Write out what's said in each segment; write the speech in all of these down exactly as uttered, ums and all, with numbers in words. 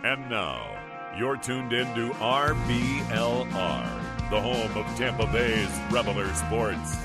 And now, you're tuned in to R B L R, the home of Tampa Bay's Reveler Sports.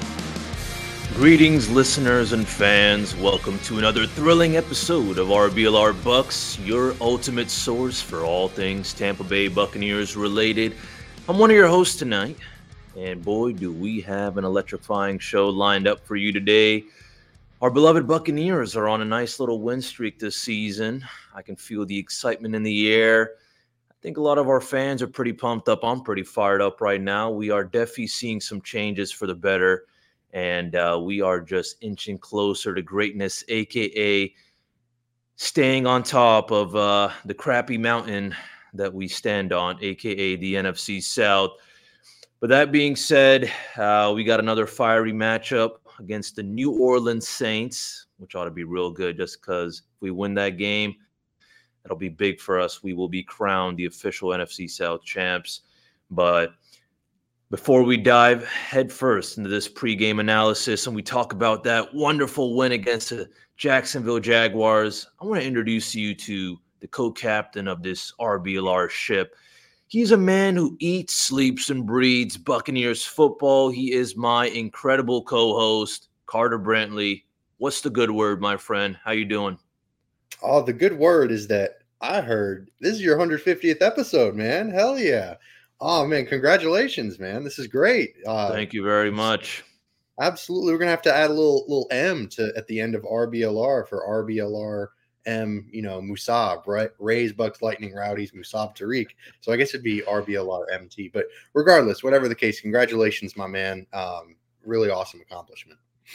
Greetings, listeners and fans. Welcome to another thrilling episode of R B L R Bucks, your ultimate source for all things Tampa Bay Buccaneers related. I'm one of your hosts tonight, and boy, do we have an electrifying show lined up for you today. Our beloved Buccaneers are on a nice little win streak this season. I can feel the excitement in the air. I think a lot of our fans are pretty pumped up. I'm pretty fired up right now. We are definitely seeing some changes for the better, and uh, we are just inching closer to greatness, a k a staying on top of uh, the crappy mountain that we stand on, a k a the N F C South. But that being said, uh, we got another fiery matchup against the New Orleans Saints, which ought to be real good just because if we win that game, that'll be big for us. We will be crowned the official N F C South champs. But before we dive headfirst into this pregame analysis and we talk about that wonderful win against the Jacksonville Jaguars, I want to introduce you to the co-captain of this R B L R ship. He's a man who eats, sleeps, and breathes Buccaneers football. He is my incredible co-host, Carter Brantley. What's the good word, my friend? How you doing? Oh, the good word is that I heard this is your one hundred fiftieth episode, man. Hell yeah. Oh, man, congratulations, man. This is great. Uh, Thank you very much. Absolutely. We're going to have to add a little little M to at the end of R B L R for R B L R M, you know, Musab, right? Rays, Bucks, Lightning, Rowdies, Musab, Tariq. So I guess it'd be R B L R M T. But regardless, whatever the case, congratulations, my man. Um, really awesome accomplishment.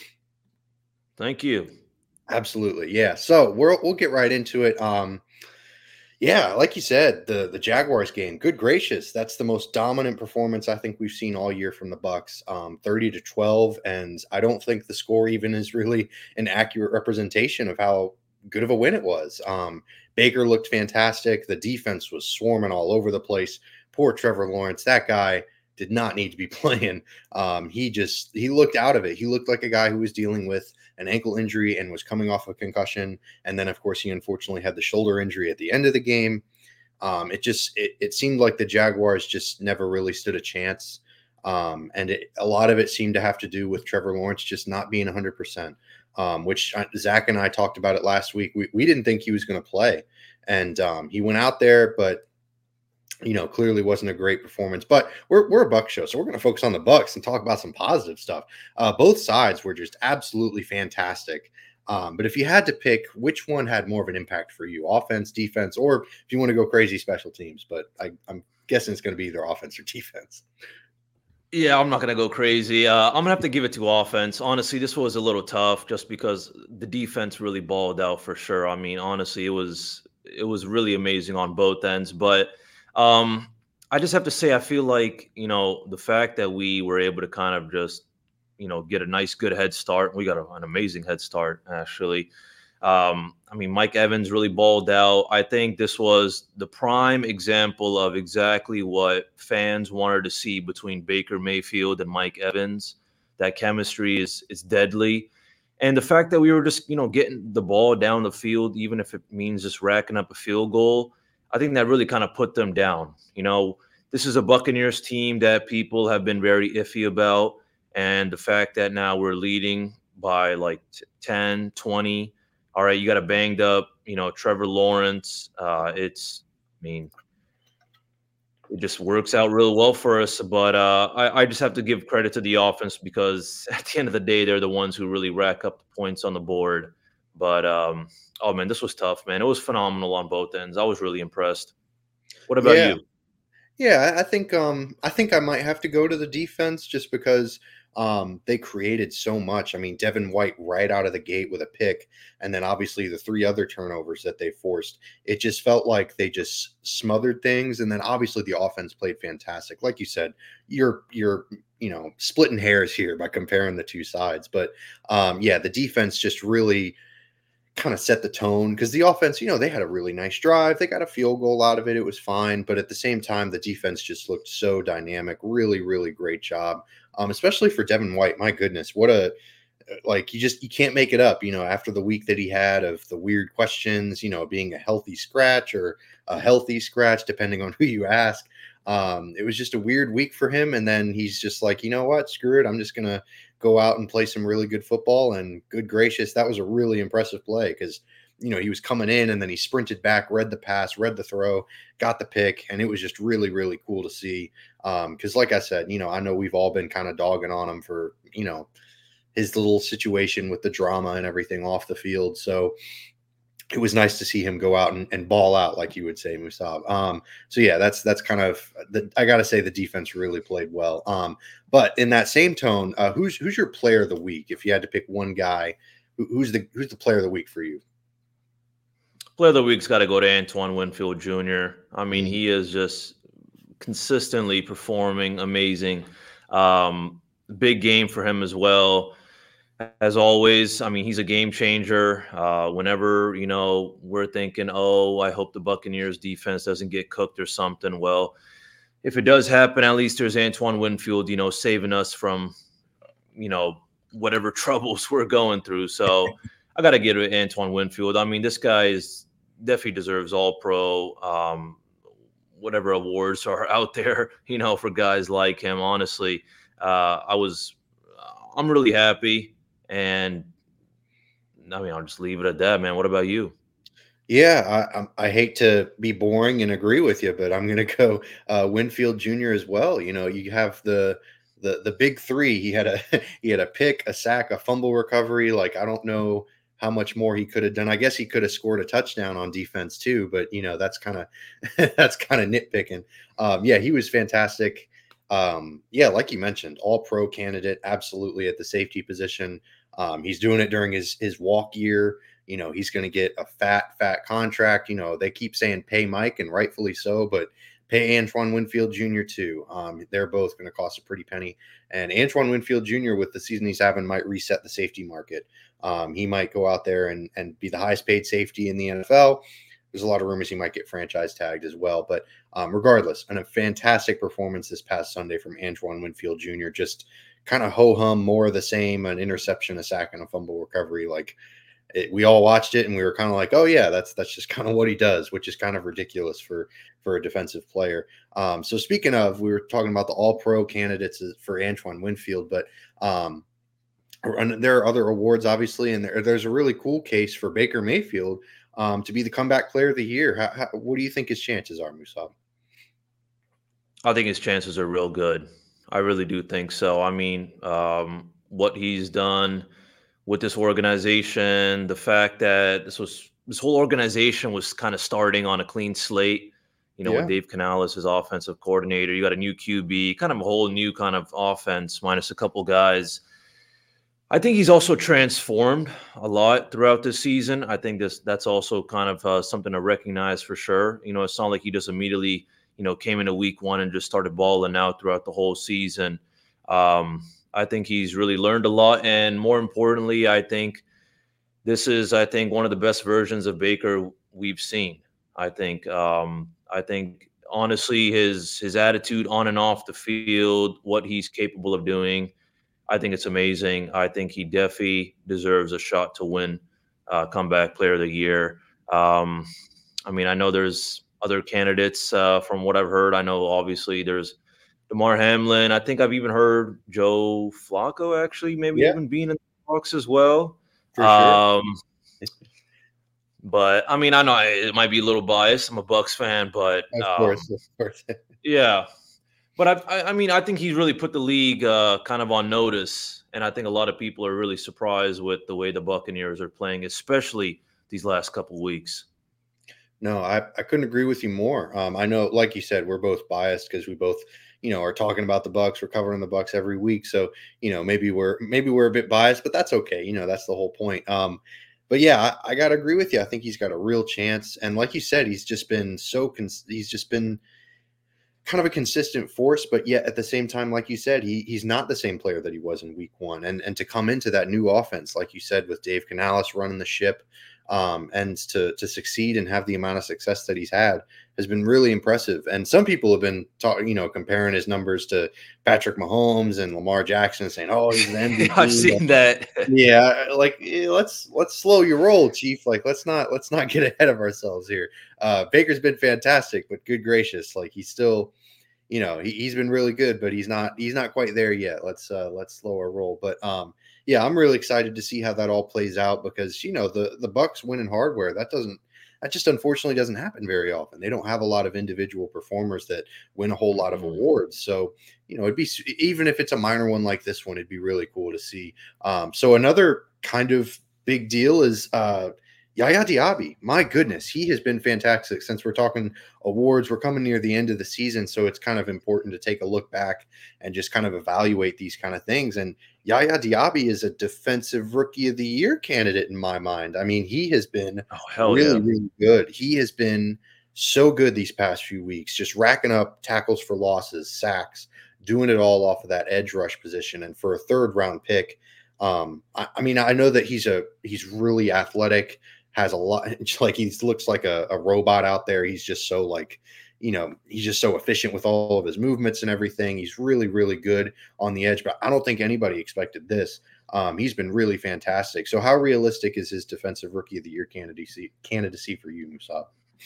Thank you. Absolutely. Yeah. So we'll, we'll get right into it. Um, yeah, like you said, the, the Jaguars game, good gracious. That's the most dominant performance I think we've seen all year from the Bucks, um, thirty to twelve. And I don't think the score even is really an accurate representation of how good of a win it was. Um, Baker looked fantastic. The defense was swarming all over the place. Poor Trevor Lawrence, that guy did not need to be playing. Um, he just, he looked out of it. He looked like a guy who was dealing with an ankle injury and was coming off a concussion. And then, of course, he unfortunately had the shoulder injury at the end of the game. Um, it just, it, it seemed like the Jaguars just never really stood a chance. Um, and it, a lot of it seemed to have to do with Trevor Lawrence just not being one hundred percent, um, which Zach and I talked about it last week. We, we didn't think he was going to play. And um, he went out there, but you know, clearly wasn't a great performance, but we're we're a Buck show, so we're going to focus on the Bucks and talk about some positive stuff. Uh, both sides were just absolutely fantastic. Um, but if you had to pick, which one had more of an impact for you, offense, defense, or if you want to go crazy, special teams? But I, I'm guessing it's going to be either offense or defense. Yeah, I'm not going to go crazy. Uh, I'm going to have to give it to offense. Honestly, this was a little tough just because the defense really balled out for sure. I mean, honestly, it was it was really amazing on both ends, but Um, I just have to say, I feel like, you know, the fact that we were able to kind of just, you know, get a nice, good head start. We got a, an amazing head start, actually. Um, I mean, Mike Evans really balled out. I think this was the prime example of exactly what fans wanted to see between Baker Mayfield and Mike Evans. That chemistry is is deadly. And the fact that we were just, you know, getting the ball down the field, even if it means just racking up a field goal, I think that really kind of put them down. You know, this is a Buccaneers team that people have been very iffy about. And the fact that now we're leading by like ten, twenty. All right, you got a banged up, you know, Trevor Lawrence. Uh, it's, I mean, it just works out real well for us. But uh, I, I just have to give credit to the offense because at the end of the day, they're the ones who really rack up the points on the board. But, um, oh, man, this was tough, man. It was phenomenal on both ends. I was really impressed. What about yeah. you? Yeah, I think um, I think I might have to go to the defense just because um, they created so much. I mean, Devin White right out of the gate with a pick, and then obviously the three other turnovers that they forced. It just felt like they just smothered things, and then obviously the offense played fantastic. Like you said, you're you're you know splitting hairs here by comparing the two sides, but um, yeah, the defense just really kind of set the tone because the offense, you know, they had a really nice drive. They got a field goal out of it. It was fine. But at the same time, the defense just looked so dynamic. Really, really great job, um, especially for Devin White. My goodness, what a like you just you can't make it up, you know, after the week that he had of the weird questions, you know, being a healthy scratch or a healthy scratch, depending on who you ask. Um, it was just a weird week for him. And then he's just like, you know what, screw it. I'm just gonna go out and play some really good football. And good gracious, that was a really impressive play because you know, he was coming in and then he sprinted back, read the pass, read the throw, got the pick. And it was just really, really cool to see. Um, cause like I said, you know, I know we've all been kind of dogging on him for, you know, his little situation with the drama and everything off the field. So it was nice to see him go out and, and ball out, like you would say, Musab. Um, so yeah, that's, that's kind of the, I gotta say the defense really played well. Um, but in that same tone, uh, who's, who's your player of the week? If you had to pick one guy, who, who's the, who's the player of the week for you? Player of the week's got to go to Antoine Winfield Junior I mean, he is just consistently performing amazing. Um, big game for him as well. As always, I mean, he's a game changer. Uh, whenever, you know, we're thinking, oh, I hope the Buccaneers defense doesn't get cooked or something. Well, if it does happen, at least there's Antoine Winfield, you know, saving us from, you know, whatever troubles we're going through. So I got to give it to Antoine Winfield. I mean, this guy is definitely deserves all pro, um, whatever awards are out there, you know, for guys like him. Honestly, uh, I was, I'm really happy. And I mean, I'll just leave it at that, man. What about you? Yeah, I, I hate to be boring and agree with you, but I'm going to go uh, Winfield Junior as well. You know, you have the the the big three. He had a he had a pick, a sack, a fumble recovery. Like I don't know how much more he could have done. I guess he could have scored a touchdown on defense too, but you know that's kind of that's kind of nitpicking. Um, yeah, he was fantastic. Um, yeah, like you mentioned, all pro candidate, absolutely at the safety position. Um, he's doing it during his his walk year. You know, he's going to get a fat, fat contract. You know, they keep saying pay Mike, and rightfully so, but pay Antoine Winfield Junior too. Um, they're both going to cost a pretty penny. And Antoine Winfield Junior, with the season he's having, might reset the safety market. Um, he might go out there and, and be the highest paid safety in the N F L. There's a lot of rumors he might get franchise tagged as well. But um, regardless, and a fantastic performance this past Sunday from Antoine Winfield Junior Just kind of ho-hum, more of the same, an interception, a sack, and a fumble recovery. Like, It, we all watched it and we were kind of like, oh yeah, that's that's just kind of what he does, which is kind of ridiculous for for a defensive player. Um, so speaking of, we were talking about the All-Pro candidates for Antoine Winfield, but um, there are other awards, obviously, and there, there's a really cool case for Baker Mayfield um, to be the comeback player of the year. How, how, what do you think his chances are, Musab? I think his chances are real good. I really do think so. I mean, um, what he's done with this organization, the fact that this was this whole organization was kind of starting on a clean slate, you know, Yeah. with Dave Canales as offensive coordinator, you got a new Q B, kind of a whole new kind of offense minus a couple guys. I think he's also transformed a lot throughout this season. I think this that's also kind of uh, something to recognize for sure. You know, it's not like he just immediately, you know, came into week one and just started balling out throughout the whole season. Um, I think he's really learned a lot. And more importantly, I think this is, I think, one of the best versions of Baker we've seen. I think, um, I think honestly, his, his attitude on and off the field, what he's capable of doing, I think it's amazing. I think he definitely deserves a shot to win uh, comeback player of the year. Um, I mean, I know there's other candidates uh, from what I've heard. I know obviously there's DeMar Hamlin. I think I've even heard Joe Flacco actually maybe Yeah. even being in the box as well. For sure. Um, but I mean, I know it might be a little biased. I'm a Bucs fan, but Of um, course, of course. yeah. But I, I mean, I think he's really put the league uh, kind of on notice, and I think a lot of people are really surprised with the way the Buccaneers are playing, especially these last couple weeks. No, I, I couldn't agree with you more. Um, I know, like you said, we're both biased because we both, you know, are talking about the Bucs. We're covering the Bucs every week, so you know, maybe we're maybe we're a bit biased, but that's okay. You know, that's the whole point. Um, but yeah, I, I got to agree with you. I think he's got a real chance, and like you said, he's just been so cons- he's just been kind of a consistent force, but yet at the same time, like you said, he he's not the same player that he was in week one. And and to come into that new offense, like you said, with Dave Canales running the ship, Um, and to to succeed and have the amount of success that he's had has been really impressive. And some people have been talking, you know, comparing his numbers to Patrick Mahomes and Lamar Jackson, saying, "Oh, he's an M V P." I've seen that. Yeah, like eh, let's let's slow your roll, Chief. Like let's not let's not get ahead of ourselves here. Uh, Baker's been fantastic, but good gracious, like he's still, you know, he, he's been really good, but he's not he's not quite there yet. Let's uh, let's slow our roll. But um, yeah, I'm really excited to see how that all plays out because you know the the Bucks winning hardware that doesn't that just unfortunately doesn't happen very often. They don't have a lot of individual performers that win a whole lot of awards. So you know, it'd be even if it's a minor one like this one, it'd be really cool to see. Um, so another kind of big deal is uh, Yaya Diaby. My goodness, he has been fantastic. Since we're talking awards, we're coming near the end of the season, so it's kind of important to take a look back and just kind of evaluate these kind of things. And Yaya Diaby is a defensive rookie of the year candidate in my mind. I mean, he has been oh, hell really, yeah. really good. He has been so good these past few weeks, just racking up tackles for losses, sacks, doing it all off of that edge rush position. And for a third round pick, um, I, I mean, I know that he's a he's really athletic, has a lot, like he looks like a, a robot out there. He's just so like, you know, he's just so efficient with all of his movements and everything. He's really, really good on the edge, but I don't think anybody expected this. Um, he's been really fantastic. So how realistic is his defensive rookie of the year candidacy candidacy for you, Musab?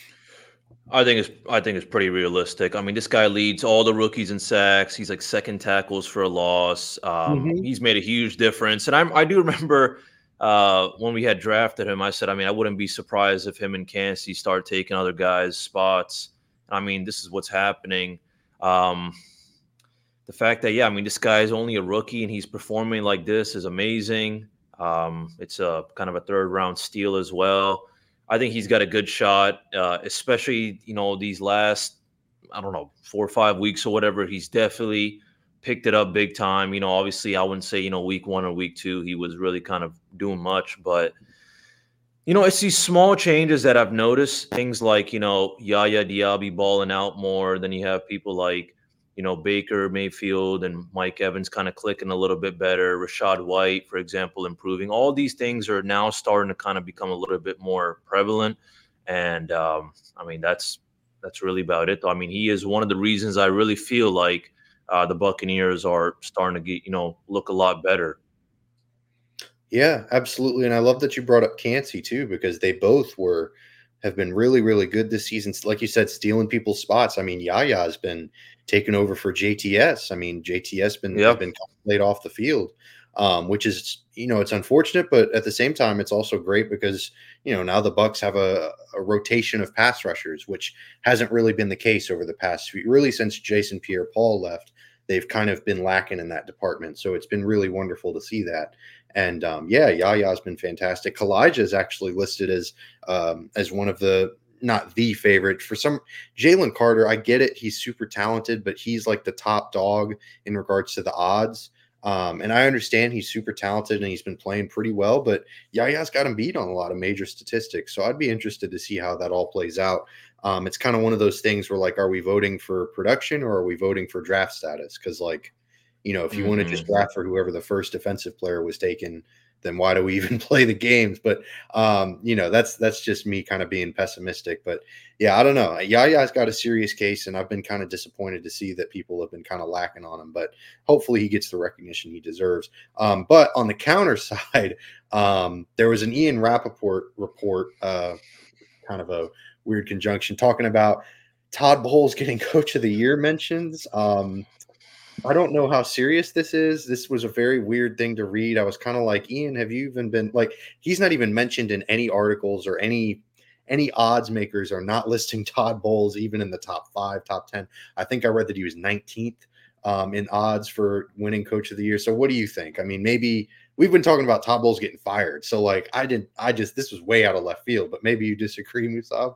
I think it's I think it's pretty realistic. I mean, this guy leads all the rookies in sacks. He's like second tackles for a loss. Um, Mm-hmm. He's made a huge difference. And I'm I do remember uh, when we had drafted him, I said, I mean, I wouldn't be surprised if him and Kancey start taking other guys' spots. I mean, this is what's happening. Um, the fact that, yeah, I mean, this guy is only a rookie and he's performing like this is amazing. Um, it's a kind of a third round steal as well. I think he's got a good shot, uh, especially, you know, these last, I don't know, four or five weeks or whatever. He's definitely picked it up big time. You know, obviously I wouldn't say, you know, week one or week two, he was really kind of doing much, but you know, it's these small changes that I've noticed. Things like, you know, Yaya Diaby balling out more. Then you have people like, you know, Baker Mayfield and Mike Evans kind of clicking a little bit better. Rashad White, for example, improving. All these things are now starting to kind of become a little bit more prevalent. And um, I mean, that's that's really about it. I mean, he is one of the reasons I really feel like uh, the Buccaneers are starting to get, you know, look a lot better. Yeah, absolutely. And I love that you brought up Kancey too, because they both were have been really, really good this season. Like you said, stealing people's spots. I mean, Yaya has been taking over for J T S. I mean, J T S been Yep. been laid off the field, um, which is, you know, it's unfortunate, but at the same time, it's also great because, you know, now the Bucks have a, a rotation of pass rushers, which hasn't really been the case over the past few, really since Jason Pierre-Paul left. They've kind of been lacking in that department. So it's been really wonderful to see that. And um, yeah, Yaya's been fantastic. Kalijah is actually listed as um, as one of the, not the favorite for some. Jalen Carter, I get it. He's super talented, but he's like the top dog in regards to the odds. Um, and I understand he's super talented and he's been playing pretty well, but Yaya's got him beat on a lot of major statistics. So I'd be interested to see how that all plays out. Um, it's kind of one of those things where like, are we voting for production or are we voting for draft status? Because like, you know, if you mm-hmm. want to just draft for whoever the first defensive player was taken, then why do we even play the games? But, um, you know, that's that's just me kind of being pessimistic. But, yeah, I don't know. Yaya's got a serious case, and I've been kind of disappointed to see that people have been kind of lacking on him. But hopefully he gets the recognition he deserves. Um, but on the counter side, um, there was an Ian Rappaport report, uh, kind of a weird conjunction, talking about Todd Bowles getting Coach of the Year mentions. Um I don't know how serious this is. This was a very weird thing to read. I was kind of like, Ian, have you even been like, he's not even mentioned in any articles or any, any odds makers are not listing Todd Bowles even in the top five, top ten. I think I read that he was nineteenth um, in odds for winning Coach of the Year. So what do you think? I mean, maybe we've been talking about Todd Bowles getting fired. So like, I didn't, I just, this was way out of left field, but maybe you disagree, Musab?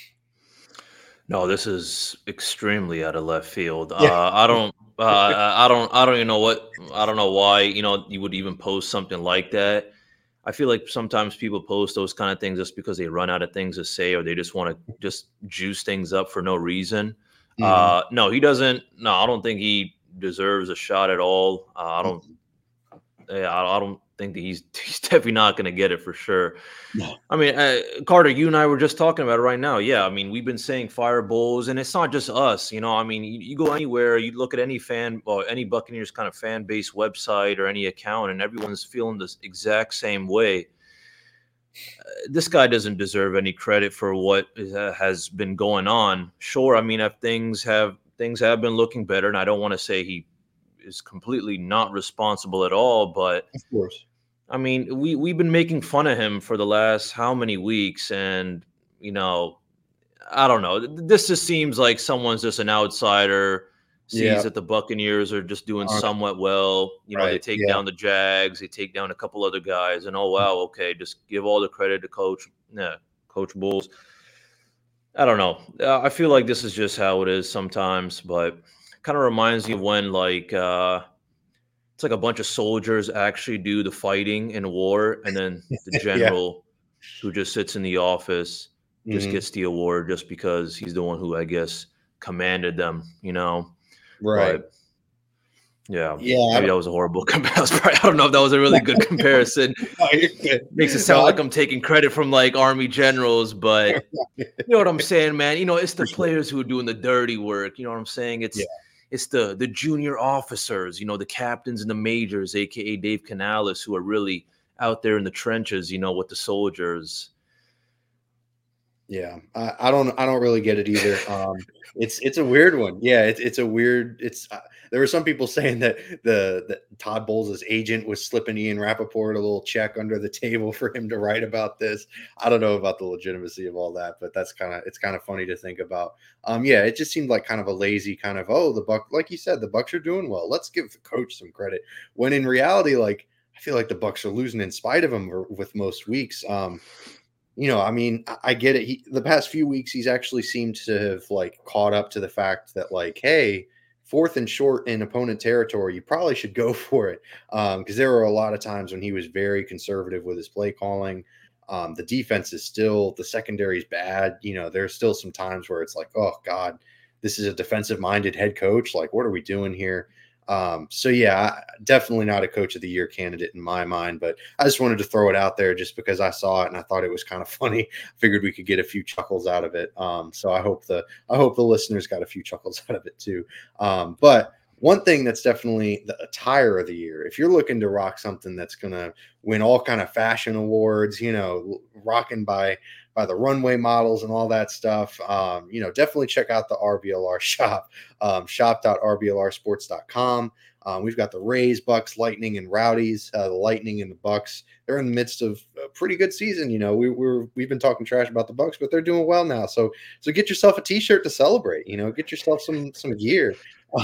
No, this is extremely out of left field. Yeah. Uh, I don't, uh, I don't, I don't even know what, I don't know why, you know, you would even post something like that. I feel like sometimes people post those kind of things just because they run out of things to say, or they just want to just juice things up for no reason. Mm-hmm. Uh, no, he doesn't. No, I don't think he deserves a shot at all. Uh, I don't, yeah, I, I don't, think that he's he's definitely not going to get it for sure. No. I mean, uh, Carter, you and I were just talking about it right now. Yeah, I mean, we've been saying fire Bulls, and it's not just us. You know, I mean, you, you go anywhere, you look at any fan or any Buccaneers kind of fan base website or any account, and everyone's feeling the exact same way. Uh, this guy doesn't deserve any credit for what is, uh, has been going on. Sure, I mean, if things have things have been looking better, and I don't want to say he is completely not responsible at all, but of course. I mean, we we've been making fun of him for the last how many weeks, and you know, I don't know. This just seems like someone's just an outsider, sees Yeah. that the Buccaneers are just doing Uh, somewhat well. You know, they right, take yeah. down the Jags, they take down a couple other guys, and oh wow, okay, just give all the credit to Coach, yeah, Coach Bulls. I don't know. Uh, I feel like this is just how it is sometimes, but kind of reminds me of when like uh it's like a bunch of soldiers actually do the fighting in war, and then the Yeah. general who just sits in the office just Mhm. gets the award just because he's the one who, I guess, commanded them, you know. Right. But yeah, Yeah. I maybe that don't, was a horrible comparison. I don't know if that was a really good comparison. no, you're good. Makes it sound No, I- like I'm taking credit from like army generals, but you know what I'm saying, man. You know, it's the For sure. players who are doing the dirty work. You know what I'm saying? It's Yeah. it's the the junior officers, you know, the captains and the majors, aka Dave Canales, who are really out there in the trenches, you know, with the soldiers. Yeah, I, I don't I don't really get it either. Um, it's it's a weird one. Yeah, it's it's a weird. It's uh, there were some people saying that the that Todd Bowles' agent was slipping Ian Rappaport a little check under the table for him to write about this. I don't know about the legitimacy of all that, but that's kind of it's kind of funny to think about. Um, yeah, it just seemed like kind of a lazy kind of oh the Buck like you said the Bucks are doing well. Let's give the coach some credit. When in reality, like I feel like the Bucks are losing in spite of him or, with most weeks. Um, you know, I mean, I, I get it. He, the past few weeks, he's actually seemed to have like caught up to the fact that like, hey, fourth and short in opponent territory, you probably should go for it. Um, because there were a lot of times when he was very conservative with his play calling. Um, the defense is still the secondary is bad. You know, there's still some times where it's like, oh God, this is a defensive minded head coach. Like, what are we doing here? Um, so yeah, definitely not a coach of the year candidate in my mind, but I just wanted to throw it out there just because I saw it and I thought it was kind of funny. I figured we could get a few chuckles out of it. Um, so I hope the, I hope the listeners got a few chuckles out of it too. Um, but one thing that's definitely the attire of the year, if you're looking to rock something that's going to win all kind of fashion awards, you know, rocking by, by the runway models and all that stuff, um, you know, definitely check out the R B L R shop, um, shop dot r b l r sports dot com. Um, we've got the Rays, Bucks, Lightning, and Rowdies. Uh, the Lightning and the Bucks, they're in the midst of a pretty good season. You know, we, we're we've been talking trash about the Bucks, but they're doing well now. So so get yourself a T-shirt to celebrate. You know, get yourself some some gear.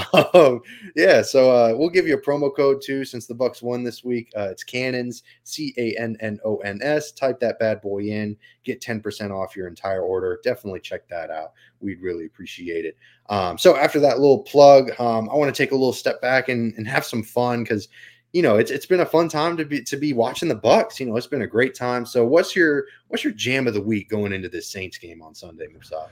Um, yeah, so uh, we'll give you a promo code too since the Bucks won this week. Uh, it's Cannons, C A N N O N S. Type that bad boy in, get ten percent off your entire order. Definitely check that out. We'd really appreciate it. Um, so after that little plug, um, I want to take a little step back and, and have some fun because you know it's it's been a fun time to be to be watching the Bucks. You know, it's been a great time. So what's your what's your jam of the week going into this Saints game on Sunday, Musa?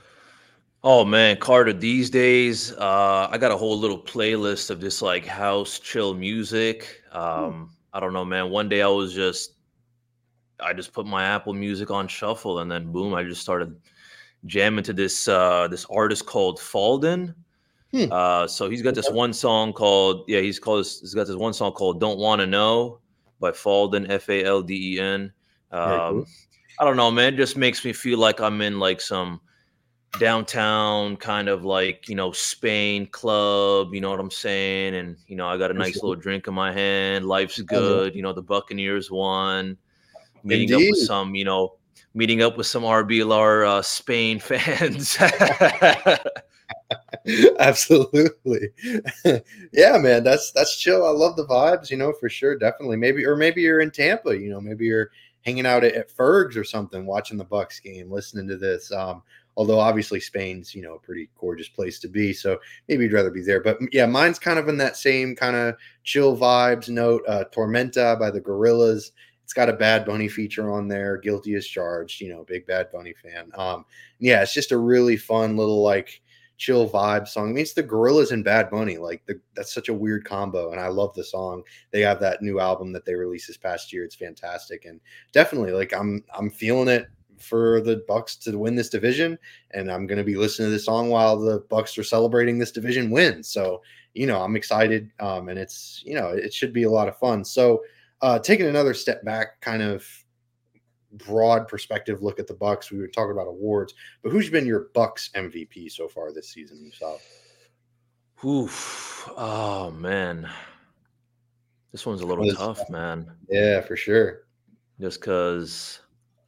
Oh man, Carter, these days, uh, I got a whole little playlist of just like house chill music. Um, I don't know, man. One day I was just, I just put my Apple Music on shuffle, and then boom, I just started jamming to this uh, this artist called Falden. Hmm. Uh, so he's got this one song called, yeah, he's called, he's got this one song called "Don't Want to Know" by Falden, F A L D E N. Very cool. Um, I don't know, man. It just makes me feel like I'm in like some downtown kind of like, you know, Spain club, you know what I'm saying? And, you know, I got a For nice sure. little drink in my hand. Life's Oh, good. You know, the Buccaneers won. Meeting up Indeed. with some, you know, meeting up with some R B L R uh, Spain fans. Absolutely. Yeah, man, that's that's chill. I love the vibes, you know, for sure. Definitely. Maybe or maybe you're in Tampa, you know, maybe you're hanging out at, at Ferg's or something, watching the Bucks game, listening to this. Um, although obviously Spain's, you know, a pretty gorgeous place to be. So maybe you'd rather be there. But yeah, mine's kind of in that same kind of chill vibes note. Uh, Tormenta by the Gorillas. It's got a Bad Bunny feature on there. Guilty as Charged, you know, big Bad Bunny fan. Um, yeah, it's just a really fun little like chill vibe song. I mean, it's the Gorillaz and Bad Bunny. Like the, that's such a weird combo, and I love the song. They have that new album that they released this past year. It's fantastic, and definitely like I'm I'm feeling it for the Bucks to win this division, and I'm going to be listening to this song while the Bucks are celebrating this division win. So, you know, I'm excited, um, and it's, you know, it should be a lot of fun. So, uh, taking another step back, kind of broad perspective look at the Bucks. We were talking about awards, but who's been your Bucks M V P so far this season, yourself? Oof. Oh man, this one's a little tough, tough, man. Yeah, for sure. Just because.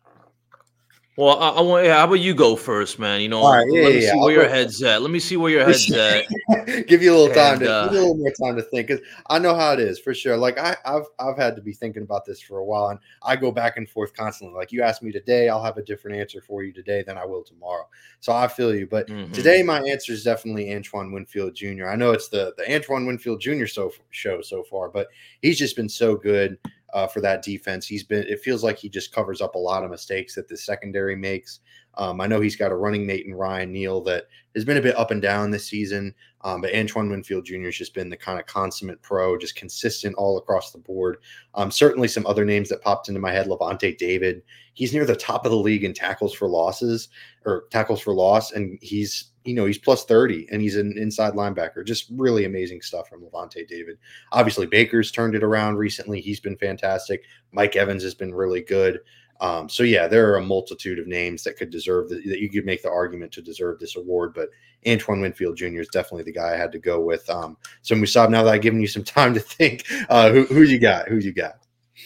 Well, I, I want. Yeah, how about you go first, man? You know, right, yeah, let me yeah, see I'll where your go. head's at. Let me see where your head's at. Give you a little time and, to uh, give you a little more time to think, because I know how it is for sure. Like I, I've I've had to be thinking about this for a while, and I go back and forth constantly. Like you asked me today, I'll have a different answer for you today than I will tomorrow. So I feel you, but mm-hmm. today my answer is definitely Antoine Winfield Junior I know it's the the Antoine Winfield Junior so show so far, but he's just been so good. Uh, for that defense. He's been, it feels like he just covers up a lot of mistakes that the secondary makes. Um, I know he's got a running mate in Ryan Neal that has been a bit up and down this season, um, but Antoine Winfield Junior has just been the kind of consummate pro, just consistent all across the board. Um, certainly some other names that popped into my head, Levante David. He's near the top of the league in tackles for losses or tackles for loss, and he's, you know, he's plus thirty, and he's an inside linebacker. Just really amazing stuff from Levante David. Obviously, Baker's turned it around recently. He's been fantastic. Mike Evans has been really good. Um, so, yeah, there are a multitude of names that could deserve the, that you could make the argument to deserve this award. But Antoine Winfield Junior is definitely the guy I had to go with. Um, so, Musab, now that I've given you some time to think, uh, who, who you got? Who you got?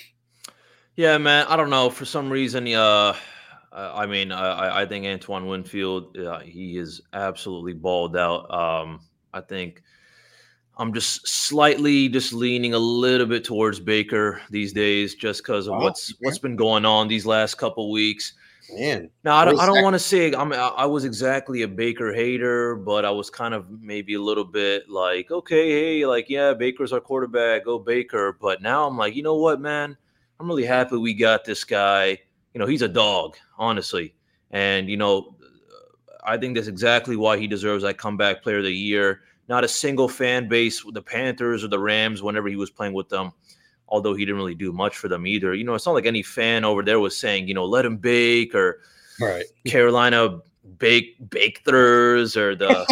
Yeah, man, I don't know. For some reason, uh, I mean, I, I think Antoine Winfield, uh, he is absolutely balled out. Um, I think I'm just slightly just leaning a little bit towards Baker these days, just because of Wow, what's okay. what's been going on these last couple weeks. Man, now I don't, I don't want to say I'm I was exactly a Baker hater, but I was kind of maybe a little bit like, okay, hey, like yeah, Baker's our quarterback, go Baker. But now I'm like, you know what, man, I'm really happy we got this guy. You know, he's a dog, honestly. And, you know, I think that's exactly why he deserves that comeback player of the year. Not a single fan base with the Panthers or the Rams whenever he was playing with them, although he didn't really do much for them either. You know, it's not like any fan over there was saying, you know, let him bake, or right. Carolina bake bake thers, or the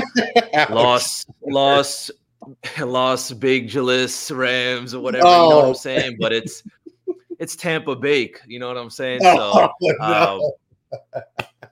Los Los Los Big Jalis Rams or whatever. Oh. You know what I'm saying? But it's It's Tampa Bake, you know what I'm saying? So oh, no. um,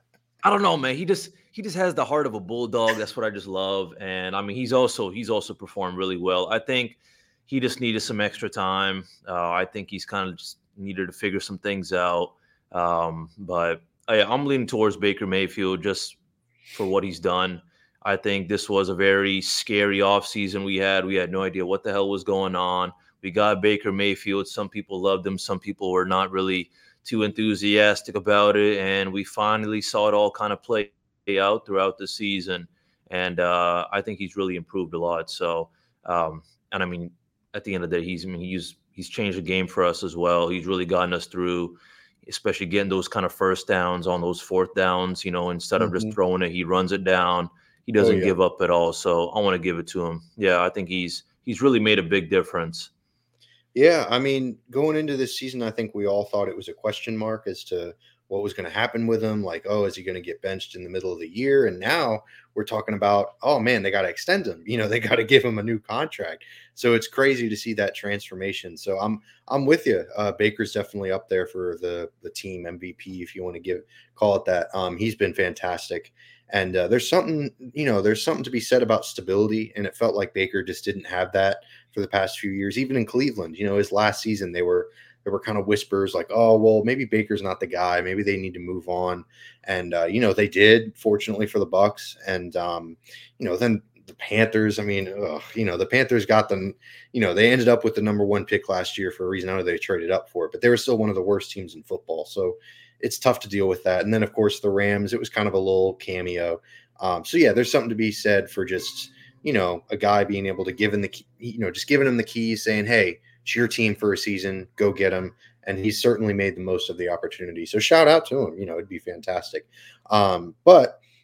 I don't know, man. He just he just has the heart of a bulldog. That's what I just love. And I mean, he's also he's also performed really well. I think he just needed some extra time. Uh, I think he's kind of just needed to figure some things out. Um, but I, I'm leaning towards Baker Mayfield just for what he's done. I think this was a very scary offseason we had. We had no idea what the hell was going on. We got Baker Mayfield. Some people loved him. Some people were not really too enthusiastic about it. And we finally saw it all kind of play out throughout the season. And uh, I think he's really improved a lot. So, um, and I mean, at the end of the day, he's, I mean, he's, he's changed the game for us as well. He's really gotten us through, especially getting those kind of first downs on those fourth downs. You know, instead of mm-hmm. just throwing it, he runs it down. He doesn't oh, yeah. give up at all. So I want to give it to him. Yeah, I think he's he's really made a big difference. Yeah, I mean, going into this season, I think we all thought it was a question mark as to what was going to happen with him. Like, oh, is he going to get benched in the middle of the year? And now we're talking about, oh, man, they got to extend him. You know, they got to give him a new contract. So it's crazy to see that transformation. So I'm I'm with you. Uh, Baker's definitely up there for the the team M V P, if you want to give call it that. Um, he's been fantastic. And uh, there's something, you know, there's something to be said about stability. And it felt like Baker just didn't have that for the past few years, even in Cleveland. You know, his last season, they were there were kind of whispers like, oh, well, maybe Baker's not the guy. Maybe they need to move on. And, uh, you know, they did, fortunately for the Bucks. And, um, you know, then the Panthers, I mean, ugh, you know, the Panthers got them, you know, they ended up with the number one pick last year for a reason. I know they traded up for it, but they were still one of the worst teams in football. So it's tough to deal with that. And then, of course, the Rams, it was kind of a little cameo. Um, so, yeah, there's something to be said for just, you know, a guy being able to give him the, you know, just giving him the keys, saying, hey, it's your team for a season, go get him. And he's certainly made the most of the opportunity. So shout out to him. You know, it'd be fantastic. Um, but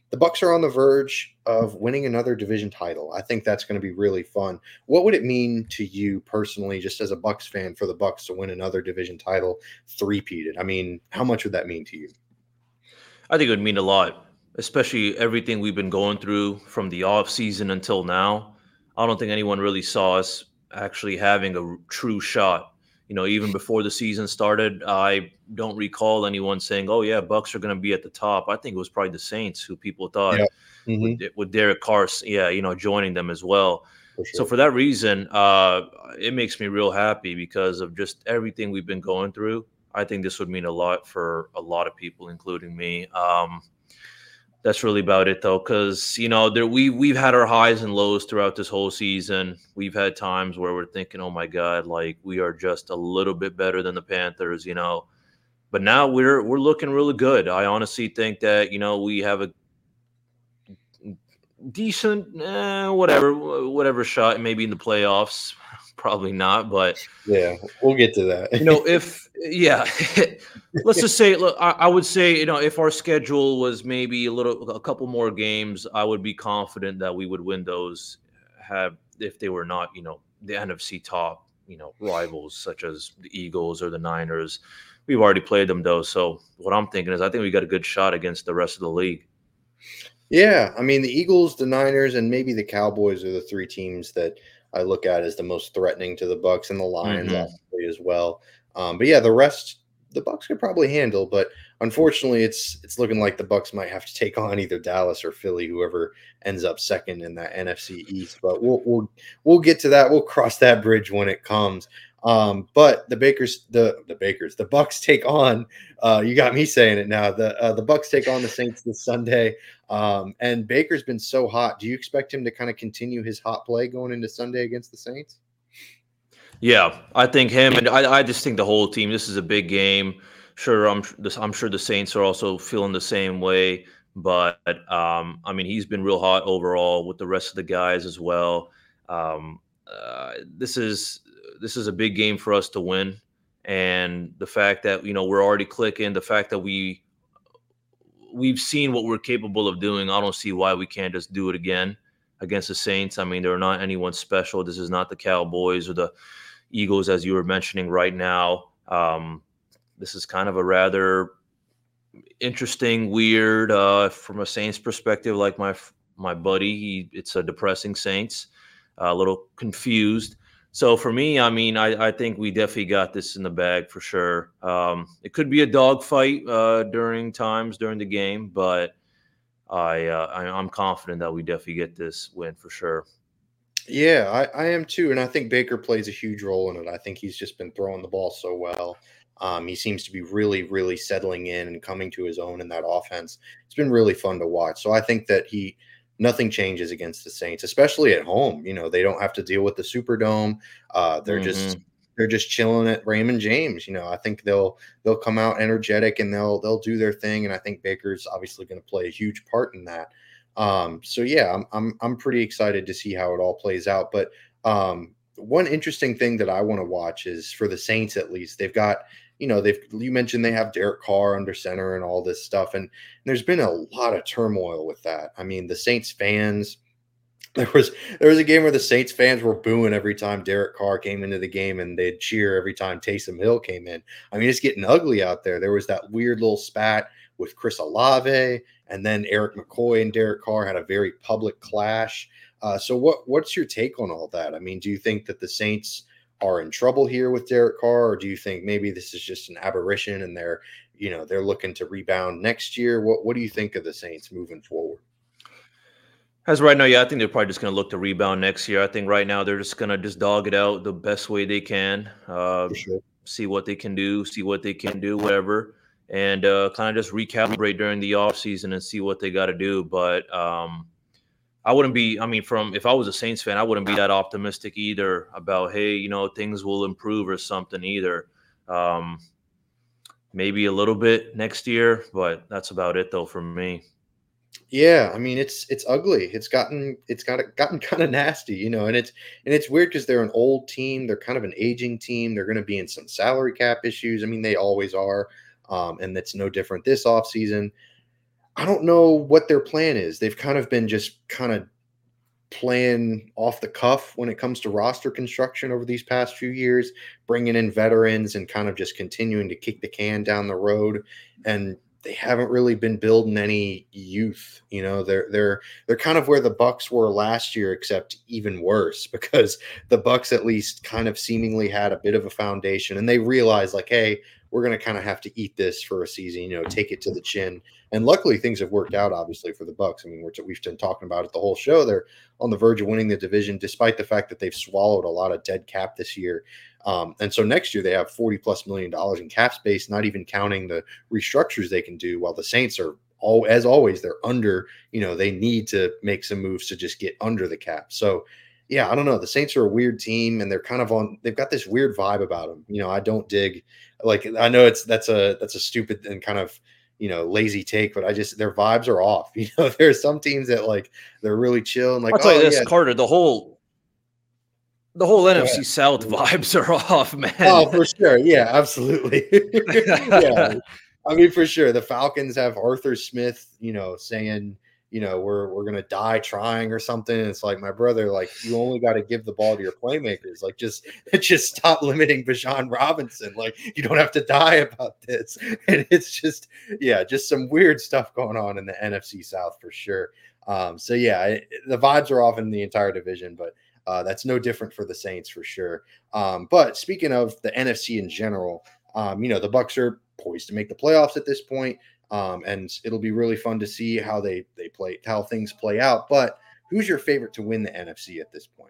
the Bucks are on the verge of winning another division title. I think that's going to be really fun. What would it mean to you personally, just as a Bucks fan, for the Bucks to win another division title, three-peated? I mean, how much would that mean to you? I think it would mean a lot, especially everything we've been going through from the off season until now. I don't think anyone really saw us actually having a r- true shot. You know, even before the season started, I don't recall anyone saying, "Oh yeah, Bucks are going to be at the top." I think it was probably the Saints who people thought Yeah. with Hmm. De- with Derek Carr, yeah, you know, joining them as well. For So sure. for that reason, uh, it makes me real happy because of just everything we've been going through. I think this would mean a lot for a lot of people, including me. Um, that's really about it, though, because you know there we we've had our highs and lows throughout this whole season. We've had times where we're thinking, "Oh my God, like we are just a little bit better than the Panthers," you know. But now we're we're looking really good. I honestly think that you know we have a decent, eh, whatever, whatever shot, maybe in the playoffs. Probably not, but Yeah, we'll get to you know, that. if yeah, let's just say, look, I, I would say, you know, if our schedule was maybe a little, a couple more games, I would be confident that we would win those. Have if they were not, you know, the N F C top, you know, rivals such as the Eagles or the Niners. We've already played them though, so what I'm thinking is, I think we got a good shot against the rest of the league. Yeah, I mean the Eagles, the Niners, and maybe the Cowboys are the three teams that I look at as the most threatening to the Bucks, and the Lions Hmm. obviously as well. Um, but yeah, the rest the Bucks could probably handle, but unfortunately, it's it's looking like the Bucks might have to take on either Dallas or Philly, whoever ends up second in that N F C East. But we'll we'll we'll get to that. We'll cross that bridge when it comes. Um, but the Bakers, the the Bakers, the Bucks take on. Uh, you got me saying it now. The uh, the Bucks take on the Saints this Sunday. Um, and Baker's been so hot. Do you expect him to kind of continue his hot play going into Sunday against the Saints? Yeah, I think him and I, I just think the whole team. This is a big game. Sure, I'm I'm sure the Saints are also feeling the same way. But um, I mean, he's been real hot overall with the rest of the guys as well. Um, uh, this is this is a big game for us to win, and the fact that you know we're already clicking, the fact that we we've seen what we're capable of doing. I don't see why we can't just do it again against the Saints. I mean, they're not anyone special. This is not the Cowboys or the Eagles, as you were mentioning right now. Um, this is kind of a rather interesting, weird, uh, from a Saints perspective. Like my my buddy, he it's a depressing Saints, a little confused. So for me, I mean, I, I think we definitely got this in the bag for sure. Um, it could be a dogfight uh, during times during the game, but I, uh, I I'm confident that we definitely get this win for sure. Yeah, I, I am too. And I think Baker plays a huge role in it. I think he's just been throwing the ball so well. Um, he seems to be really, really settling in and coming to his own in that offense. It's been really fun to watch. So I think that he nothing changes against the Saints, especially at home. You know, they don't have to deal with the Superdome. Uh, they're just Hmm. they're just chilling at Raymond James. You know, I think they'll they'll come out energetic and they'll they'll do their thing. And I think Baker's obviously going to play a huge part in that. Um, so yeah, I'm I'm I'm pretty excited to see how it all plays out. But um, one interesting thing that I want to watch is for the Saints at least. They've got, you know, they've you mentioned they have Derek Carr under center and all this stuff, and there's been a lot of turmoil with that. I mean, the Saints fans. There was there was a game where the Saints fans were booing every time Derek Carr came into the game, and they'd cheer every time Taysom Hill came in. I mean, it's getting ugly out there. There was that weird little spat with Chris Olave, and then Eric McCoy and Derek Carr had a very public clash. Uh, so, what what's your take on all that? I mean, do you think that the Saints are in trouble here with Derek Carr, or do you think maybe this is just an aberration and they're you know they're looking to rebound next year? What what do you think of the Saints moving forward? As right now, yeah, I think they're probably just going to look to rebound next year. I think right now they're just going to just dog it out the best way they can, uh, For sure. see what they can do, see what they can do, whatever, and uh, kind of just recalibrate during the off season and see what they got to do. But um, I wouldn't be, I mean, from if I was a Saints fan, I wouldn't be that optimistic either about, hey, you know, things will improve or something either. Um, maybe a little bit next year, but that's about it though for me. Yeah, I mean it's it's ugly. It's gotten it's got gotten kind of nasty, you know, and it's and it's weird because they're an old team. They're kind of an aging team. They're going to be in some salary cap issues. I mean, they always are, um, and that's no different this offseason. I don't know what their plan is. They've kind of been just kind of playing off the cuff when it comes to roster construction over these past few years, bringing in veterans and kind of just continuing to kick the can down the road. And they haven't really been building any youth. You know, they're they're they're kind of where the Bucks were last year, except even worse, because the Bucks at least kind of seemingly had a bit of a foundation, and they realized like, hey, we're going to kind of have to eat this for a season, you know, take it to the chin. And luckily, things have worked out, obviously, for the Bucks. I mean, we're, we've been talking about it the whole show. They're on the verge of winning the division, despite the fact that they've swallowed a lot of dead cap this year. Um, and so next year, they have forty plus million dollars in cap space, not even counting the restructures they can do, while the Saints are, all as always, they're under. You know, they need to make some moves to just get under the cap. So, yeah, I don't know. The Saints are a weird team, and they're kind of on – they've got this weird vibe about them. You know, I don't dig – like, I know it's that's a that's a stupid and kind of – you know, lazy take, but I just, their vibes are off. You know, there are some teams that like, they're really chill and like, I'll tell you oh, this, yeah. Carter, the whole, the whole N F C South vibes are off, man. Oh, for sure. Yeah, absolutely. Yeah. I mean, for sure. The Falcons have Arthur Smith, you know, saying, you know, we're we're gonna die trying or something. And it's like, my brother, like, you only got to give the ball to your playmakers. Like, just just stop limiting Bijan Robinson. Like, you don't have to die about this. And it's just, yeah, just some weird stuff going on in the N F C South for sure. Um, so yeah, it, the vibes are off in the entire division, but uh, that's no different for the Saints for sure. Um, but speaking of the N F C in general, um, you know, the Bucks are poised to make the playoffs at this point. Um, and it'll be really fun to see how they they play, how things play out. But who's your favorite to win the N F C at this point?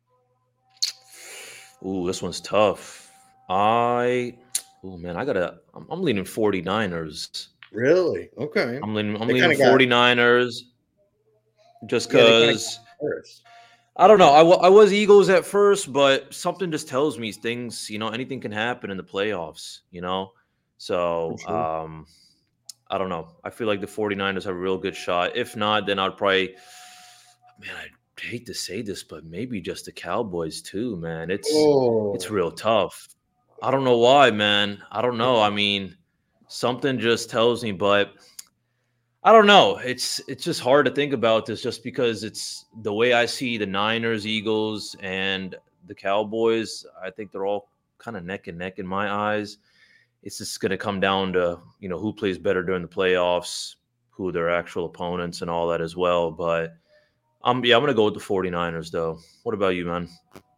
Ooh, this one's tough. I, oh man, I gotta. I'm, I'm leaning 49ers. Really? Okay. I'm leaning. I'm They leaning kinda got- 49ers, just Yeah, they kinda because. got first. I don't know. I, w- I was Eagles at first, but something just tells me things. You know, anything can happen in the playoffs. You know, so For sure. um. I don't know. I feel like the 49ers have a real good shot. If not, then I'd probably, man, I hate to say this, but maybe just the Cowboys too, man. It's Oh, it's real tough. I don't know why, man. I don't know. I mean, something just tells me, but I don't know. It's it's just hard to think about this just because it's the way I see the Niners, Eagles, and the Cowboys. I think they're all kind of neck and neck in my eyes. It's just going to come down to, you know, who plays better during the playoffs, who are their actual opponents and all that as well. But um, yeah, I'm going to go with the 49ers, though. What about you, man?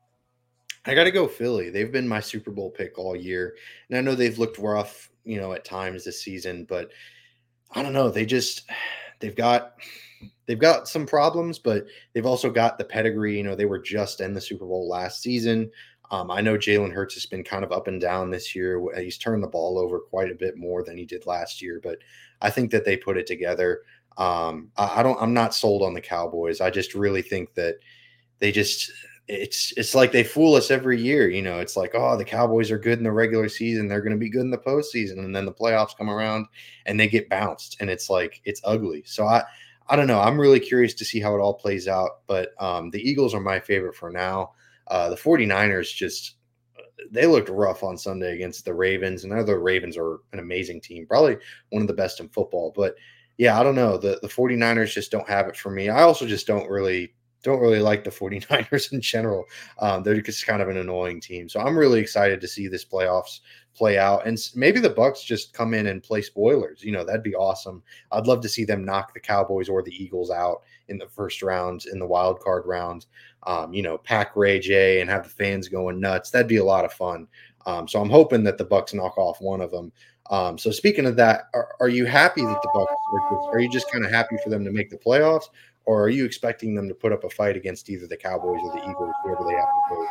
I got to go Philly. They've been my Super Bowl pick all year. And I know they've looked rough, you know, at times this season, but I don't know. They just, they've got, they've got some problems, but they've also got the pedigree. You know, they were just in the Super Bowl last season. Um, I know Jalen Hurts has been kind of up and down this year. He's turned the ball over quite a bit more than he did last year, but I think that they put it together. Um, I, I don't, I'm not sold on the Cowboys. I just really think that they just, it's, it's like they fool us every year. You know, it's like, oh, the Cowboys are good in the regular season. They're going to be good in the postseason. And then the playoffs come around and they get bounced, and it's like, it's ugly. So I, I don't know. I'm really curious to see how it all plays out, but um, the Eagles are my favorite for now. Uh, the 49ers just, they looked rough on Sunday against the Ravens, and I know the Ravens are an amazing team, probably one of the best in football. But yeah, I don't know. The, the 49ers just don't have it for me. I also just don't really, don't really like the 49ers in general. Um, they're just kind of an annoying team. So I'm really excited to see this playoffs play out. And maybe the Bucks just come in and play spoilers. You know, that'd be awesome. I'd love to see them knock the Cowboys or the Eagles out in the first round, in the wild card round. Um, you know, pack Ray J and have the fans going nuts. That'd be a lot of fun. Um, so I'm hoping that the Bucks knock off one of them. Um, so speaking of that, are, are you happy that the Bucks are, are you just kind of happy for them to make the playoffs, or are you expecting them to put up a fight against either the Cowboys or the Eagles, whoever they have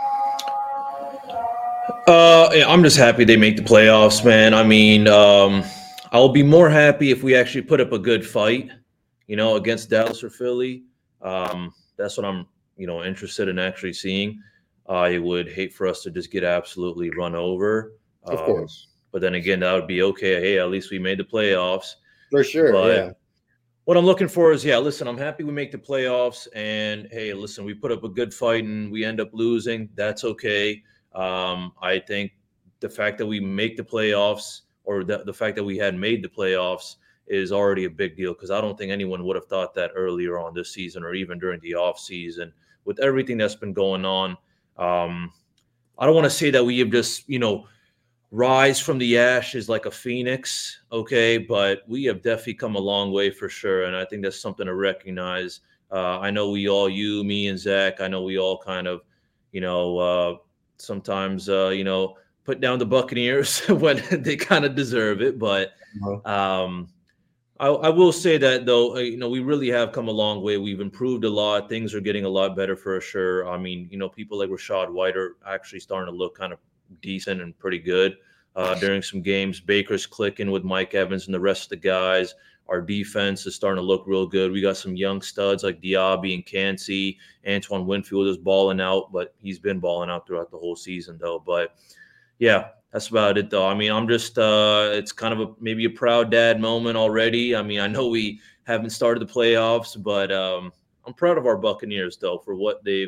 to play? Uh, yeah, I'm just happy they make the playoffs, man. I mean, um, I'll be more happy if we actually put up a good fight, you know, against Dallas or Philly. Um, that's what I'm, you know, interested in actually seeing. I would hate for us to just get absolutely run over. Of um, course. But then again, that would be okay. Hey, at least we made the playoffs. For sure, But yeah. what I'm looking for is, yeah, listen, I'm happy we make the playoffs. And, hey, listen, we put up a good fight and we end up losing. That's okay. Um, I think the fact that we make the playoffs, or the, the fact that we had made the playoffs, is already a big deal, because I don't think anyone would have thought that earlier on this season or even during the off season with everything that's been going on. Um, I don't want to say that we have just, you know, rise from the ashes like a phoenix, okay, but we have definitely come a long way for sure, and I think that's something to recognize. Uh, I know we all, you, me, and Zach, I know we all kind of, you know, uh, sometimes, uh, you know, put down the Buccaneers when they kind of deserve it, but um, I, I will say that, though, you know, we really have come a long way. We've improved a lot. Things are getting a lot better for sure. I mean, you know, people like Rachaad White are actually starting to look kind of decent and pretty good uh, during some games. Baker's clicking with Mike Evans and the rest of the guys. Our defense is starting to look real good. We got some young studs like Diaby and Kancey. Antoine Winfield is balling out, but he's been balling out throughout the whole season, though. But, yeah, that's about it, though. I mean, I'm just uh, – it's kind of a maybe a proud dad moment already. I mean, I know we haven't started the playoffs, but um, I'm proud of our Buccaneers, though, for what they've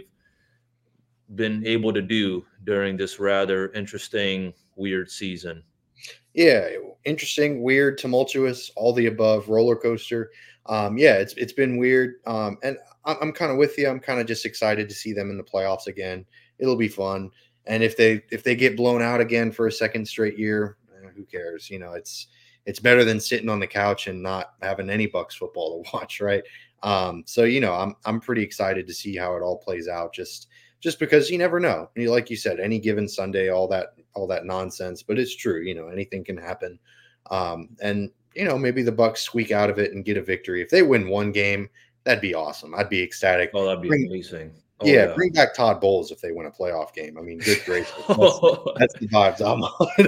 been able to do during this rather interesting, weird season. Yeah, interesting, weird, tumultuous, all the above, roller coaster. Um, yeah, it's it's been weird, um, and I'm, I'm kind of with you. I'm kind of just excited to see them in the playoffs again. It'll be fun, and if they if they get blown out again for a second straight year, eh, who cares? You know, it's it's better than sitting on the couch and not having any Bucs football to watch, right? Um, so you know, I'm I'm pretty excited to see how it all plays out. Just just because you never know. You, like you said, any given Sunday, all that all that nonsense, but it's true. You know, anything can happen. Um, and, you know, maybe the Bucs squeak out of it and get a victory. If they win one game, that'd be awesome. I'd be ecstatic. Oh, that'd be bring, amazing. Oh, yeah, yeah, bring back Todd Bowles if they win a playoff game. I mean, good gracious. That's, that's the vibes I'm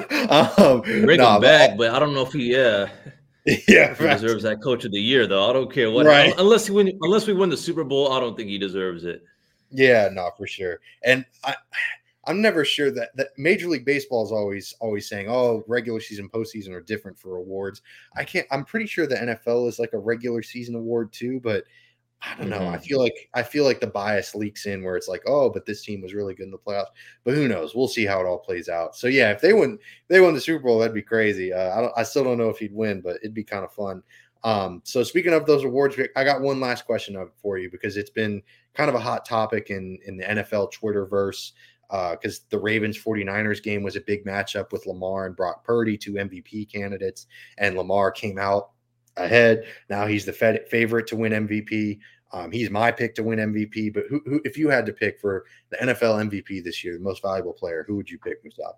on. um, bring nah, him back, but, but I don't know if he, yeah. Yeah, he right. deserves that coach of the year, though. I don't care what, right. unless he win, unless we win the Super Bowl, I don't think he deserves it. Yeah, no, for sure. And I, I'm never sure that, that Major League Baseball is always always saying, "Oh, regular season, postseason are different for awards." I can't. I'm pretty sure the N F L is like a regular season award too, but I don't know. Mm-hmm. I feel like I feel like the bias leaks in where it's like, "Oh, but this team was really good in the playoffs." But who knows? We'll see how it all plays out. So yeah, if they win, if they won the Super Bowl, that'd be crazy. Uh, I don't. I still don't know if he'd win, but it'd be kind of fun. Um, so speaking of those awards, I got one last question for you because it's been kind of a hot topic in in the N F L Twitterverse. Because uh, the Ravens 49ers game was a big matchup with Lamar and Brock Purdy, two M V P candidates, and Lamar came out ahead. Now he's the fed- favorite to win M V P. Um, he's my pick to win M V P. But who, who, if you had to pick for the N F L M V P this year, the most valuable player, who would you pick, Musab?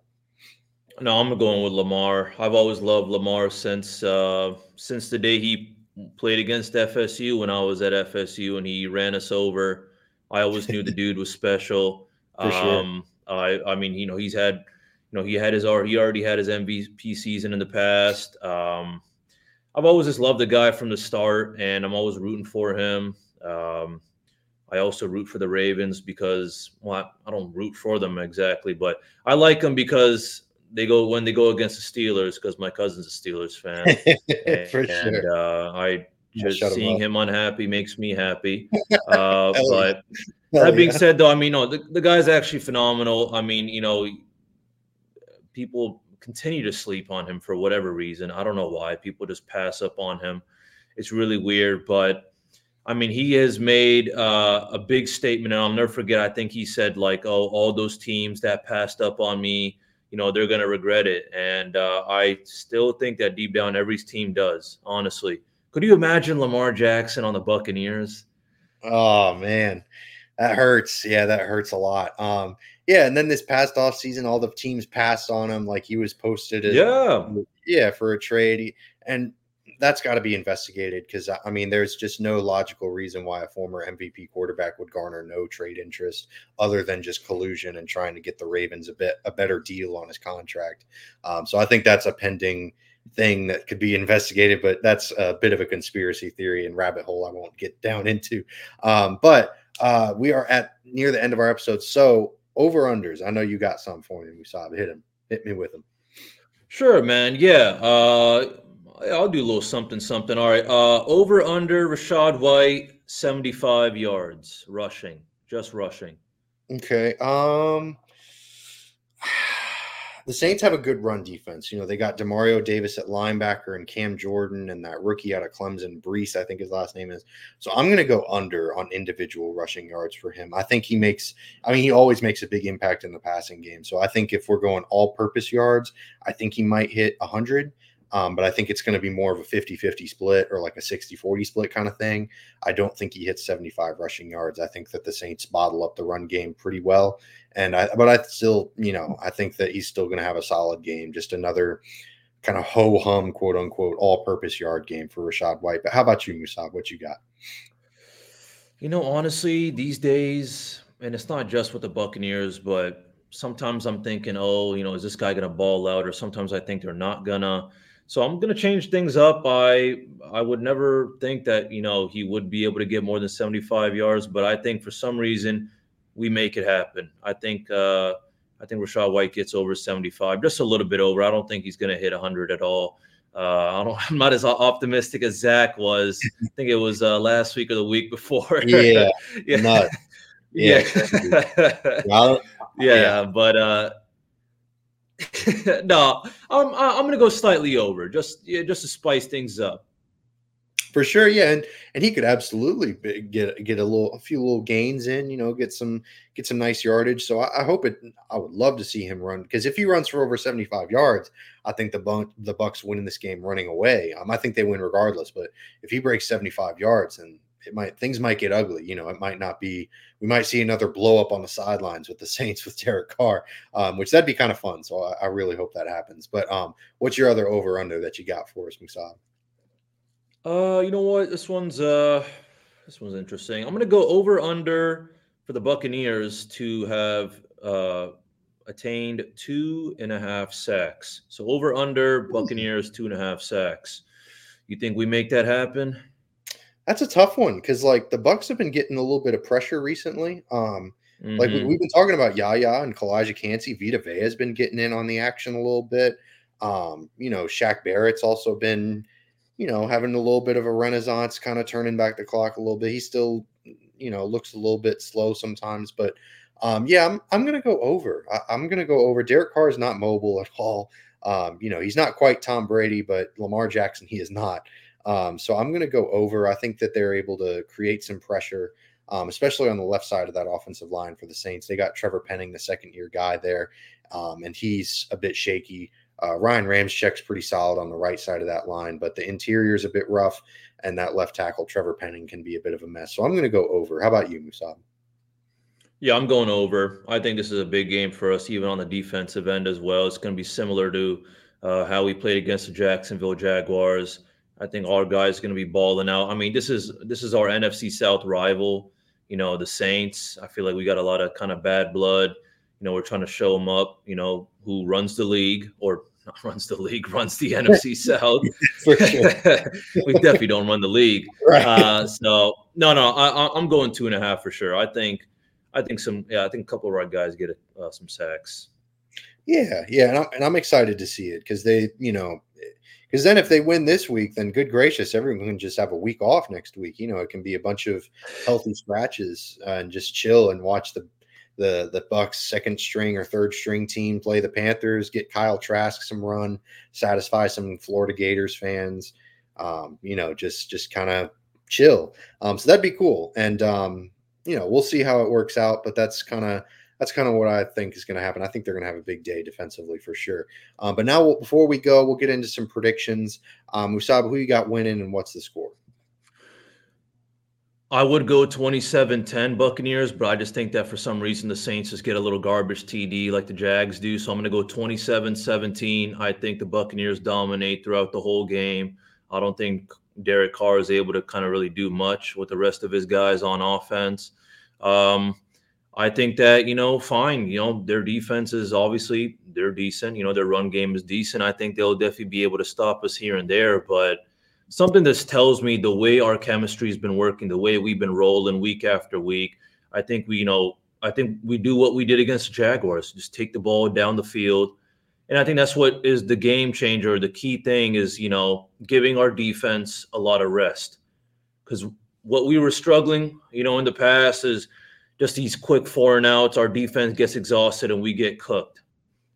No, I'm going with Lamar. I've always loved Lamar since uh, since the day he played against F S U when I was at F S U and he ran us over. I always knew the dude was special. For sure. Um, I, I mean, you know, he's had, you know, he had his, he already had his M V P season in the past. Um, I've always just loved the guy from the start, and I'm always rooting for him. Um, I also root for the Ravens because, well, I, I don't root for them exactly, but I like them because they go when they go against the Steelers because my cousin's a Steelers fan, and, for sure. and uh, I just Shut seeing him, him unhappy makes me happy. Uh, but. Hell that being yeah. said, though, I mean, no, the, the guy's actually phenomenal. I mean, you know, people continue to sleep on him for whatever reason. I don't know why. People just pass up on him. It's really weird. But, I mean, he has made uh, a big statement, and I'll never forget. I think he said, like, oh, all those teams that passed up on me, you know, they're going to regret it. And uh, I still think that deep down every team does, honestly. Could you imagine Lamar Jackson on the Buccaneers? Oh, man. That hurts. Yeah, that hurts a lot. Um, yeah, and then this past off season, all the teams passed on him. Like he was posted as yeah, yeah for a trade, and that's got to be investigated because I mean, there's just no logical reason why a former M V P quarterback would garner no trade interest other than just collusion and trying to get the Ravens a bit a better deal on his contract. Um, so I think that's a pending thing that could be investigated, but that's a bit of a conspiracy theory and rabbit hole I won't get down into. Um, but Uh, we are at near the end of our episode. So over unders. I know you got some for me. We saw hit him. Hit me with him. Sure, man. Yeah. Uh, I'll do a little something, something. All right. Uh, over under Rachaad White, seventy-five yards rushing, just rushing. Okay. Um, the Saints have a good run defense. You know, they got Demario Davis at linebacker and Cam Jordan and that rookie out of Clemson, Brees, I think his last name is. So I'm going to go under on individual rushing yards for him. I think he makes, I mean, he always makes a big impact in the passing game. So I think if we're going all-purpose yards, I think he might hit one hundred. Um, but I think it's going to be more of a fifty-fifty split or like a sixty-forty split kind of thing. I don't think he hits seventy-five rushing yards. I think that the Saints bottle up the run game pretty well. And I, but I still, you know, I think that he's still going to have a solid game. Just another kind of ho-hum, quote unquote, all-purpose yard game for Rachaad White. But how about you, Musab? What you got? You know, honestly, these days, and it's not just with the Buccaneers, but sometimes I'm thinking, oh, you know, is this guy going to ball out? Or sometimes I think they're not gonna. So I'm going to change things up. I I would never think that, you know, he would be able to get more than seventy-five yards, but I think for some reason we make it happen. I think uh, I think Rachaad White gets over seventy-five, just a little bit over. I don't think he's going to hit one hundred at all. Uh, I don't, I'm not as optimistic as Zach was. I think it was uh, last week or the week before. Yeah, yeah. Not, yeah, yeah, well, yeah, yeah. But uh, no, I'm I'm going to go slightly over, just yeah, just to spice things up. For sure, yeah, and and he could absolutely be, get get a little, a few little gains in, you know, get some get some nice yardage. So I, I hope it. I would love to see him run, because if he runs for over seventy-five yards, I think the Bun- the Bucs win in this game running away. Um, I think they win regardless. But if he breaks seventy-five yards, then it might things might get ugly. You know, it might not be. We might see another blow up on the sidelines with the Saints with Derek Carr, um, which that'd be kind of fun. So I, I really hope that happens. But um, what's your other over under that you got for us, Musab? Uh, you know what? This one's uh, this one's interesting. I'm gonna go over under for the Buccaneers to have uh attained two and a half sacks. So over under Buccaneers two and a half sacks. You think we make that happen? That's a tough one, because like the Bucs have been getting a little bit of pressure recently. Um, mm-hmm. Like we, we've been talking about Yaya and Kalijah Kancey. Vita Vea has been getting in on the action a little bit. Um, you know, Shaq Barrett's also been, you know, having a little bit of a renaissance, kind of turning back the clock a little bit. He still, you know, looks a little bit slow sometimes, but um, yeah, I'm I'm gonna go over. I, I'm gonna go over. Derek Carr is not mobile at all. Um, you know, he's not quite Tom Brady, but Lamar Jackson, he is not. Um, so I'm gonna go over. I think that they're able to create some pressure, um, especially on the left side of that offensive line for the Saints. They got Trevor Penning, the second year guy there, um, and he's a bit shaky. Uh, Ryan Ramczyk's pretty solid on the right side of that line, but the interior is a bit rough, and that left tackle, Trevor Penning, can be a bit of a mess. So I'm going to go over. How about you, Musab? Yeah, I'm going over. I think this is a big game for us, even on the defensive end as well. It's going to be similar to uh, how we played against the Jacksonville Jaguars. I think our guys are going to be balling out. I mean, this is this is our N F C South rival, you know, the Saints. I feel like we got a lot of kind of bad blood. You know, we're trying to show them up, you know, who runs the league, or not runs the league, runs the N F C South. For sure. We definitely don't run the league. Right. Uh, so, no, no, I, I'm going two and a half for sure. I think I think some, yeah, I think a couple of our guys get uh, some sacks. Yeah, yeah, and I'm, and I'm excited to see it, because they, you know, because then if they win this week, then good gracious, everyone can just have a week off next week. You know, it can be a bunch of healthy scratches uh, and just chill and watch the the the Bucs second string or third string team play the Panthers, get Kyle Trask some run, satisfy some Florida Gators fans. Um, you know, just just kind of chill. Um, so that'd be cool, and um, you know, we'll see how it works out. But that's kind of that's kind of what I think is going to happen. I think they're going to have a big day defensively for sure. Um, but now, we'll, before we go, we'll get into some predictions. Um, Musab, who you got winning, and what's the score? I would go twenty-seven ten Buccaneers, but I just think that for some reason the Saints just get a little garbage T D like the Jags do. So I'm going to go twenty-seven seventeen. I think the Buccaneers dominate throughout the whole game. I don't think Derek Carr is able to kind of really do much with the rest of his guys on offense. Um, I think that, you know, fine, you know, their defense is obviously, they're decent. You know, their run game is decent. I think they'll definitely be able to stop us here and there, but something that tells me the way our chemistry has been working, the way we've been rolling week after week, I think we, you know, I think we do what we did against the Jaguars, just take the ball down the field. And I think that's what is the game changer. The key thing is, you know, giving our defense a lot of rest, because what we were struggling, you know, in the past is just these quick four and outs. Our defense gets exhausted and we get cooked.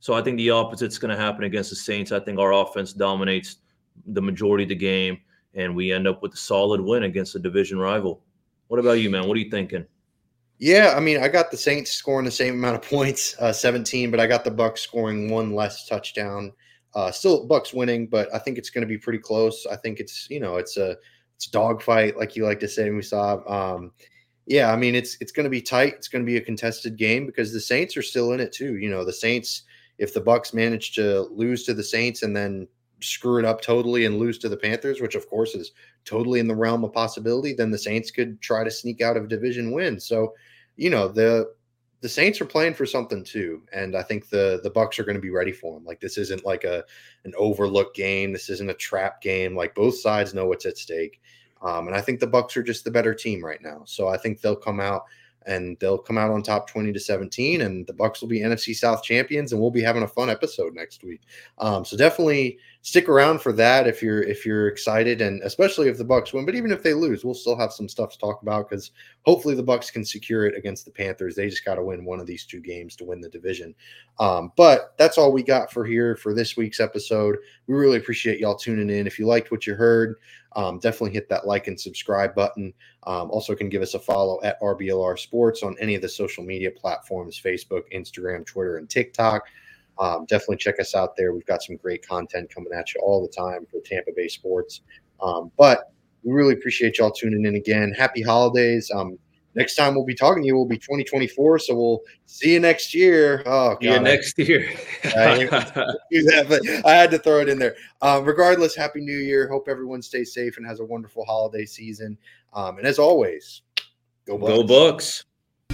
So I think the opposite's going to happen against the Saints. I think our offense dominates the majority of the game, and we end up with a solid win against a division rival. What about you, man? What are you thinking? Yeah, I mean, I got the Saints scoring the same amount of points, uh, seventeen, but I got the Bucs scoring one less touchdown. Uh, still Bucs winning, but I think it's going to be pretty close. I think it's, you know, it's a it's a dogfight, like you like to say, Musab. Um, yeah, I mean, it's it's going to be tight. It's going to be a contested game because the Saints are still in it too. You know, the Saints, if the Bucs manage to lose to the Saints and then screw it up totally and lose to the Panthers, which of course is totally in the realm of possibility, then the Saints could try to sneak out of division win. So, you know, the the Saints are playing for something too, and I think the the Bucs are going to be ready for them. Like, this isn't like a an overlook game. This isn't a trap game. Like, both sides know what's at stake, um, and I think the Bucs are just the better team right now. So I think they'll come out and they'll come out on top twenty to seventeen, and the Bucs will be N F C South champions, and we'll be having a fun episode next week. Um, so definitely stick around for that if you're if you're excited, and especially if the Bucs win. But even if they lose, we'll still have some stuff to talk about because hopefully the Bucs can secure it against the Panthers. They just got to win one of these two games to win the division. Um, but that's all we got for here for this week's episode. We really appreciate y'all tuning in. If you liked what you heard, um, definitely hit that like and subscribe button. Um, also can give us a follow at R B L R Sports on any of the social media platforms, Facebook, Instagram, Twitter, and TikTok. Um, definitely check us out there. We've got some great content coming at you all the time for Tampa Bay sports. Um, but we really appreciate y'all tuning in again. Happy holidays. Um, next time we'll be talking to you will be twenty twenty-four. So we'll see you next year. Oh, God. Yeah, next year. I, do that, but I had to throw it in there. Um, regardless, Happy New Year. Hope everyone stays safe and has a wonderful holiday season. Um, and as always, go Bucs. Go Bucs.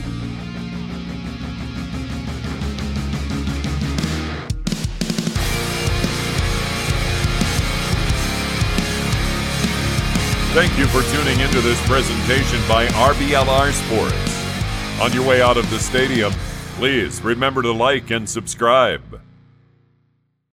Thank you for tuning into this presentation by R B L R Sports. On your way out of the stadium, please remember to like and subscribe.